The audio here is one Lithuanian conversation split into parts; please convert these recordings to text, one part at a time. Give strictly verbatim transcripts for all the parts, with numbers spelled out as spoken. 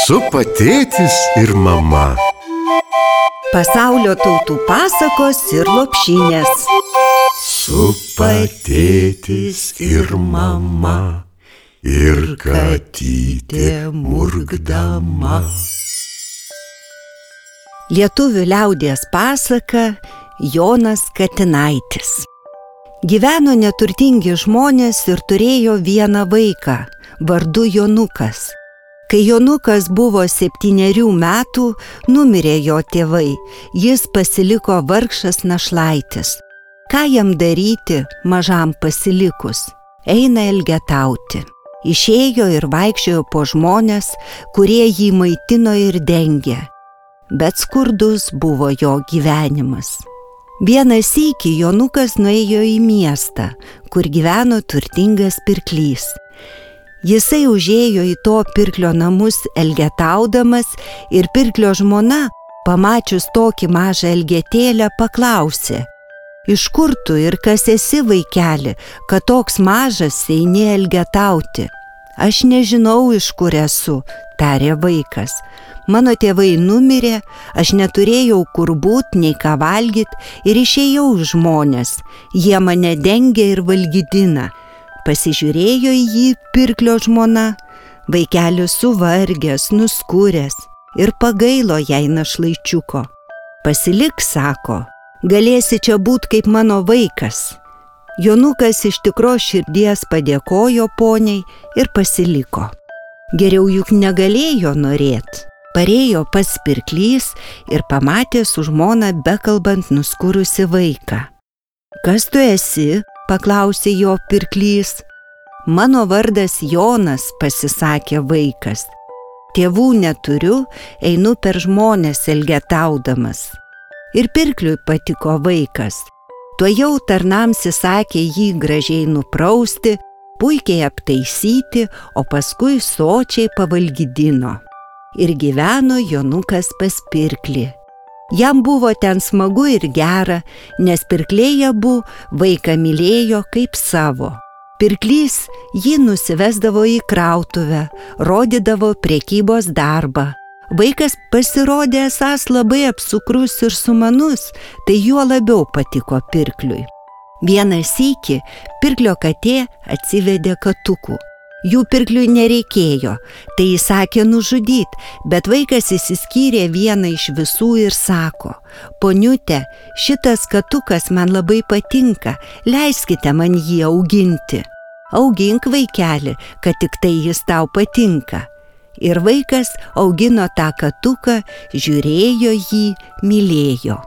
Supa tėtis ir mama. Pasaulio tautų pasakos ir lopšinės. Supa tėtis ir mama, ir katytė murkdama. Lietuvių liaudies pasaka Jonas Katinaitis. Gyveno neturtingi žmonės ir turėjo vieną vaiką, vardu Jonukas. Kai Jonukas buvo septynerių metų, numirė jo tėvai, jis pasiliko vargšas našlaitis. Ką jam daryti mažam pasilikus? Eina elgetauti. Išėjo ir vaikščiojo po žmones, kurie jį maitino ir dengė. Bet skurdus buvo jo gyvenimas. Vieną sykį Jonukas nuėjo į miestą, kur gyveno turtingas pirklys. Jisai užėjo į to pirklio namus elgetaudamas ir pirklio žmona, pamačius tokį mažą elgetėlę, paklausė: iš kur tu ir kas esi, vaikeli, kad toks mažas eini elgetauti? Aš nežinau, iš kur esu, tarė vaikas. Mano tėvai numirė, aš neturėjau kur būt, nei ką valgyt ir išėjau į žmones. Jie mane dengia ir valgydina. Pasižiūrėjo į jį pirklio žmona, vaikelis suvargęs, nuskūręs ir pagailo jai našlaičiuko. Pasilik, sako, galėsi čia būt kaip mano vaikas. Jonukas iš tikros širdies padėkojo poniai ir pasiliko. Geriau juk negalėjo norėt. Parėjo pas pirklys ir pamatė su žmona bekalbant nuskurusi vaiką. Kas tu esi? Paklausė jo pirklys. Mano vardas Jonas, pasisakė vaikas. Tėvų neturiu, einu per žmones elgetaudamas. Ir pirkliui patiko vaikas. Tuojau tarnams įsakė jį gražiai nuprausti, puikiai aptaisyti, o paskui sočiai pavalgydino. Ir gyveno Jonukas pas pirklį. Jam buvo ten smagu ir gera, nes pirkliai abu vaiką mylėjo kaip savo. Pirklys jį nusivesdavo į krautuvę, rodydavo prekybos darbą. Vaikas pasirodė esąs labai apsukrus ir sumanus, tai juo labiau patiko pirkliui. Vieną sykį pirklio katė atsivedė katukų. Jų pirkliui nereikėjo, tai įsakė nužudyt, bet vaikas įsiskyrė vieną iš visų ir sako: poniute, šitas katukas man labai patinka, leiskite man jį auginti. Augink, vaikeli, kad tik tai jis tau patinka. Ir vaikas augino tą katuką, žiūrėjo jį, mylėjo.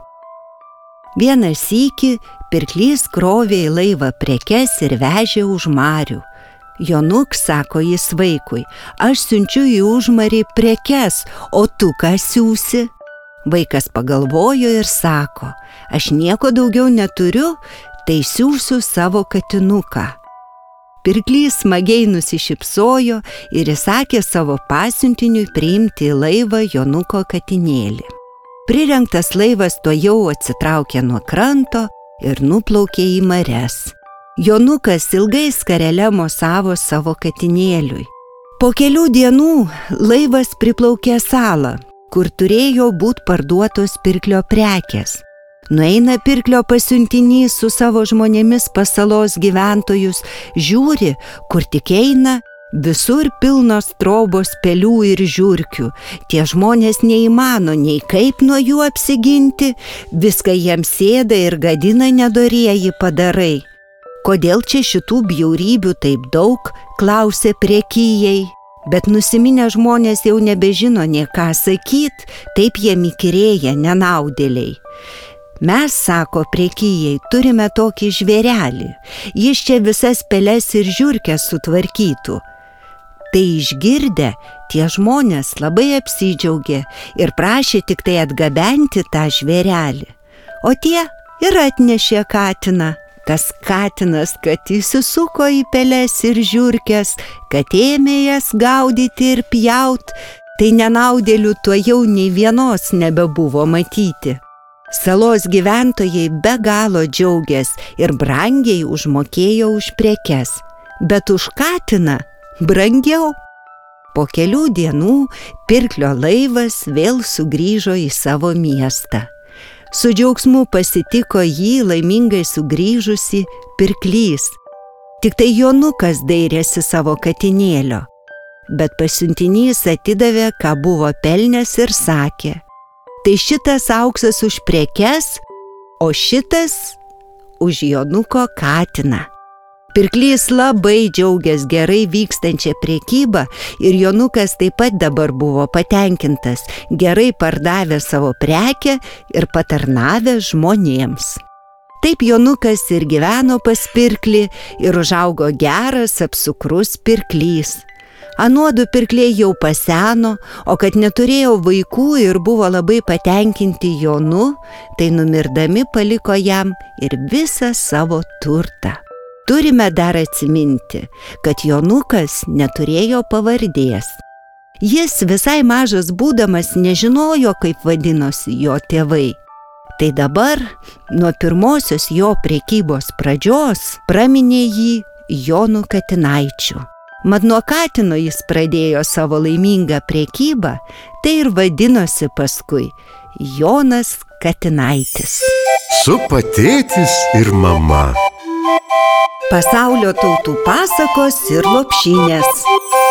Vieną sykį pirklys krovė į laivą prekes ir vežė už marių. Jonuk, sako jis vaikui, aš siunčiu į užmarį prekes, o tu ką siūsi? Vaikas pagalvojo ir sako: aš nieko daugiau neturiu, tai siūsiu savo katinuką. Pirklys smagiai nusišypsojo ir įsakė savo pasiuntiniui priimti į laivą Jonuko katinėlį. Prirengtas laivas tuojau atsitraukė nuo kranto ir nuplaukė į marias. Jonukas ilgai skarele mosavo savo katinėliui. Po kelių dienų laivas priplaukė salą, kur turėjo būt parduotos pirklio prekės. Nueina pirklio pasiuntinys su savo žmonėmis pas salos gyventojus, žiūri, kur tik eina, visur pilnos trobos pelių ir žiurkių. Tie žmonės neįmano nei kaip nuo jų apsiginti, viską jiems ėda ir gadina nedorieji padarai. Kodėl čia šitų bjaurybių taip daug, klausė prekijai. Bet nusiminę žmonės jau nebežino nė ką sakyt, taip jie įkyrėja nenaudėliai. Mes, sako prekijai, turime tokį žvėrelį. Jis čia visas peles ir žiurkes sutvarkytų. Tai išgirdę, tie žmonės labai apsidžiaugė ir prašė tik tai atgabenti tą žvėrelį. O tie ir atnešė katiną. Tas katinas, kad įsisuko į peles ir žiurkes, kad ėmė jas gaudyti ir pjaut, tai nenaudėlių tuojau nei vienos nebebuvo matyti. Salos gyventojai be galo džiaugės ir brangiai užmokėjo už prekes, bet už katiną brangiau. Po kelių dienų pirklio laivas vėl sugrįžo į savo miestą. Su džiaugsmu pasitiko jį laimingai sugrįžusi pirklys. Tik tai Jonukas dairėsi savo katinėlio, bet pasiuntinys atidavė, ką buvo pelnęs ir sakė: tai šitas auksas už prekes, o šitas už Jonuko katiną. Pirklys labai džiaugės gerai vykstančią prekybą ir Jonukas taip pat dabar buvo patenkintas, gerai pardavė savo prekę ir patarnavė žmonėms. Taip Jonukas ir gyveno pas pirklį ir užaugo geras, apsukrus pirklys. Anuodu pirkliai jau paseno, o kad neturėjo vaikų ir buvo labai patenkinti Jonu, tai numirdami paliko jam ir visą savo turtą. Turime dar atsiminti, kad Jonukas neturėjo pavardės. Jis visai mažas būdamas nežinojo, kaip vadinosi jo tėvai. Tai dabar nuo pirmosios jo prekybos pradžios praminė jį Jonu Katinaičiu. Mat nuo katino jis pradėjo savo laimingą prekybą, tai ir vadinosi paskui Jonas Katinaitis. Supa tėtis ir mama. Pasaulio tautų pasakos ir lopšinės.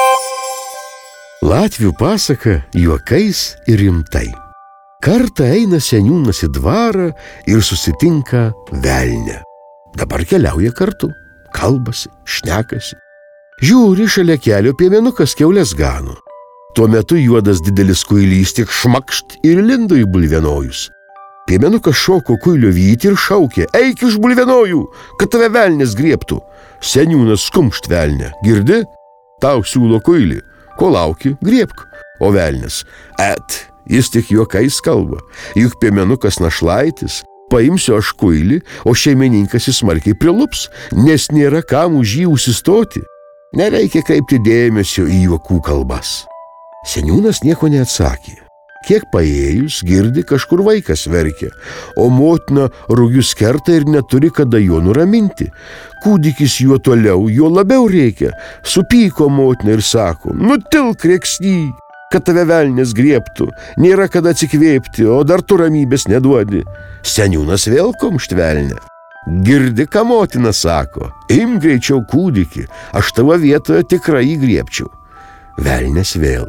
Latvių pasaka juokais ir rimtai. Kartą eina seniūnas į dvarą ir susitinka velnią. Dabar keliauja kartu, kalbasi, šnekasi. Žiūri, šalia kelio piemenukas kiaulės gano. Tuo metu juodas didelis kuilys tik šmakšt ir lindo į bulvienojus. Piemenukas šoko kuilio vytį ir šaukė: eik iš bulvienojų, kad tave velnias griebtų. Seniūnas skumšt velnę: girdi, tau siūlo kuilį, ko lauki, griebk. O velnias: et, jis tik juokais kalba, juk piemenukas našlaitis, paimsiu aš kuilį, o šeimininkas jis smarkiai prilups, nes nėra kam už jį užsistoti. Nereikia kreipti dėmesio į juokų kalbas. Seniūnas nieko neatsakė. Kiek paėjus, girdi, kažkur vaikas verkia, o motina rugius kerta ir neturi kada jo nuraminti. Kūdikis juo toliau, juo labiau reikia. Supyko motina ir sako: nutilk rėksny, kad tave velnias griebtų, nėra kada atsikvėpti, o dar tu ramybės neduodi. Seniūnas vėl kumšt velnę. Girdi, ką motina sako: imk greičiau kūdikį, aš tavo vietoje tikrai jį griebčiau. Velnias vėl: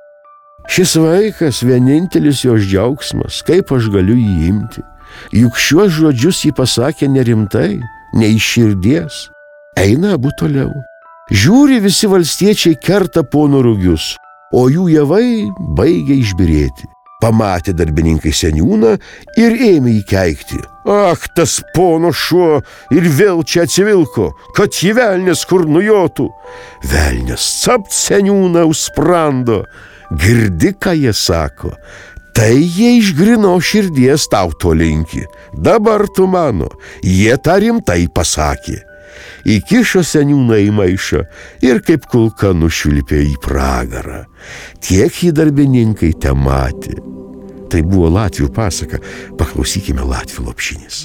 šis vaikas vienintelis jos džiaugsmas, kaip aš galiu jį imti? Juk šiuos žodžius jį pasakė nerimtai, ne iš širdies. Eina abu toliau. Žiūri, visi valstiečiai kerta pono rugius, o jų javai baigia išbyrėti. Pamatė darbininkai seniūną ir ėmė jį keikti: ach, tas pono šuo ir vėl čia atsivilko, kad jį velnias kur nujotų. Velnias capt seniūną už sprando. Girdi, ką jie sako? Tai jie iš grino širdies tau to linki. Dabar tu mano, jie tą rimtai pasakė. Įkišo seniūną į maišą ir kaip kulka nušvilpė į pragarą. Tiek jį darbininkai te matė. Tai buvo latvių pasaka. Paklausykime latvių lopšinės.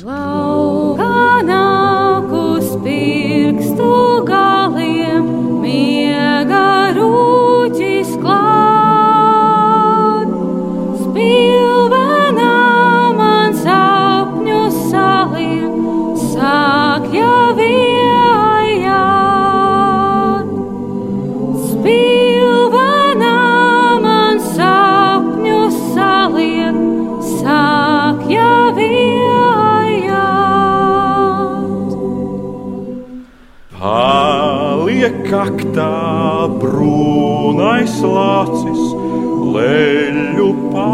Laukanakus pirkstu galiem miega rūtis klāt. Spilvenā man sapņu saliem, sāk jau ejāt. Spilvenā man sapņu saliem, sāk jau ejāt. Paliek kaktā brūnais lacis, leļu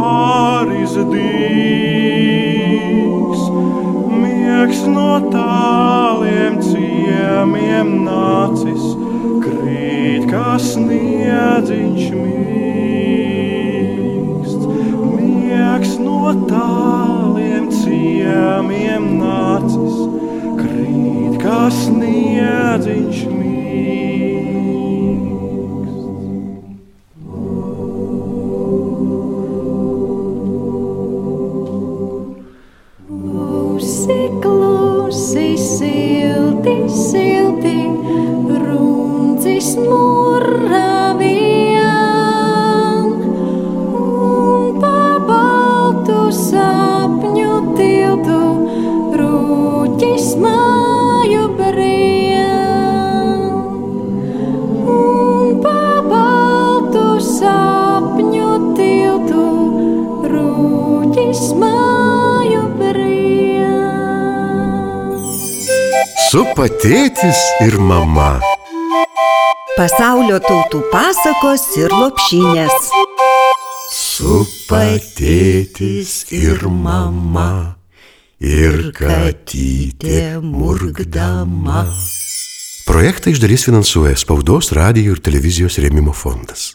pārizdīgs. Miegs no tāliem ciemiem nācis, krīt kā sniedziņš mīksts. Miegs no tāliem ciemiem nācis, krīt kā sniedziņš mīksts. Klusi, silti, silti, runcis murra vien. Supa tėtis ir mama. Pasaulio tautų pasakos ir lopšinės. Supa tėtis ir mama, ir katytė murkdama. Projektą iš dalies finansuoja Spaudos, radijo ir televizijos rėmimo fondas.